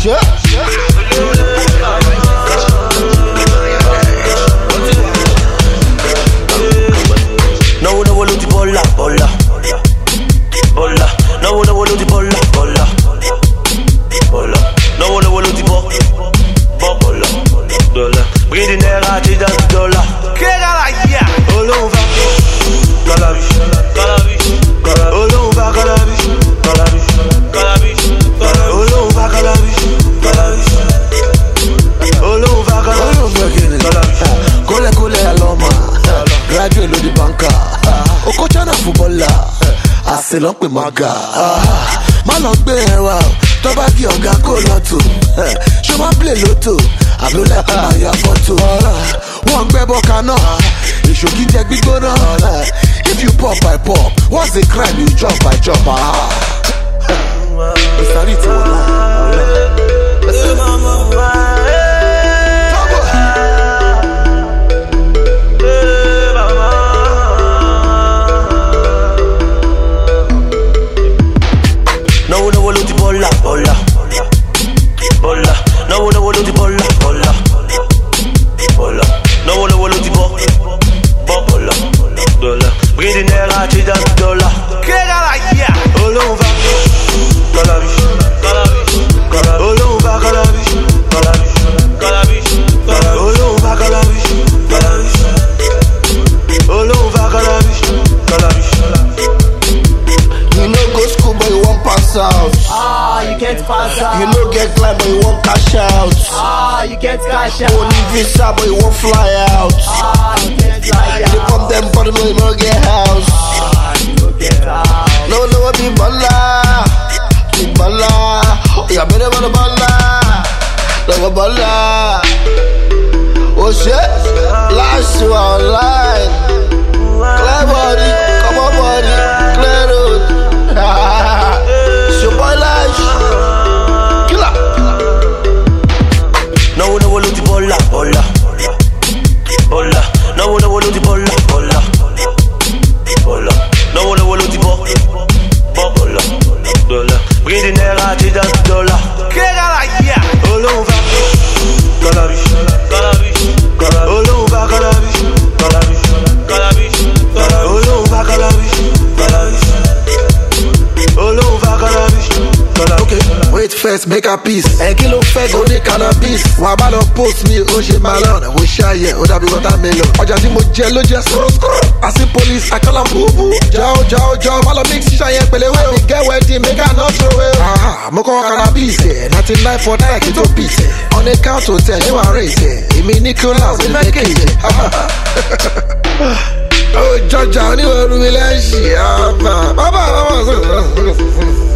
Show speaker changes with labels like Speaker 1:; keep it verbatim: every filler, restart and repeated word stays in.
Speaker 1: shit.
Speaker 2: No, no, no, bola, bola, bola. No, no, no, bola, bola, bola. No, no, no, bola, bola. Breathing air, I did that dollar. All over, cannabis, cannabis, all over cannabis, cannabis, cannabis, all over cannabis, cannabis, all over cannabis.
Speaker 1: Kole kole aloma, graduate lo di banka. Okochana footballer, aselon pe maga. Má lọ gbé ẹ wá o, tó bá kí ọ̀gá kó lọ́tò. Ṣé wọ́n play lotto? Àbúrò lẹ́kọ̀ọ́ máa ya fọ́tò. Wọ́n gbẹ́ bọ́ka náà, èso kí jẹ gbígbóná. If you pop, I pop. What's the crime? You jump, I jump. Ìsàrí tí wọ́n náà.
Speaker 2: No, no, no, the bola, bola, bola. No, no, no, the bola, bola, bola. No, no, no, the bola, bola, bola. Breathing air, I did that dollar. All over, cannabis, cannabis, all over cannabis, cannabis, cannabis, all over cannabis, cannabis, all over cannabis, cannabis.
Speaker 1: You no go school but you won't pass out.
Speaker 3: Ah, you can't pass out.
Speaker 1: You no get client but you won't cash out.
Speaker 3: Ah, you can't cash out.
Speaker 1: Only visa but you won't fly out.
Speaker 3: Ah, you can't fly out.
Speaker 1: You pump them body but you no get house.
Speaker 3: Ah, you don't get out.
Speaker 1: No, no, be balla, be balla. Yeah, better be balla, like a balla. Oh shit, last you online. Clear body, come on body, clear road. It's your boy Lash, killer.
Speaker 2: No, no, no, the bola, bola, bola. No, no, no, the bola, bola, bola. No, no, no, the bola, bola, bola. Breathing air, I did that dollar. All over, cannabis, cannabis, all over cannabis, cannabis, cannabis, all over cannabis, cannabis, all over cannabis, cannabis.
Speaker 1: Okay, wait first, make a peace. And kilo fake go need cannabis. Wà bá lọ post mi, ó ṣe máa lọ́nà, ó ṣàyẹ̀, ó dàbí watermelon. Ọjà tí mo jẹ ló jẹ skoro skoro. I see police, I call am boo-boo. Jao, jao, jao, má lọ mix ṣàyẹ̀ pẹ̀lẹ́ wẹ̀ o. Get wedding, make I not throw away. Ah, mo kọ́ cannabis ẹ̀, ninety nine for nine kí tó beat ẹ̀. On a count to ten, ṣé wàá rate ẹ̀? Èmi Nicholas, ẹ̀ fẹ́ kéjì. Ó jọjà oníwèé rúmi lẹ́sìn. Bàbá, bàbá,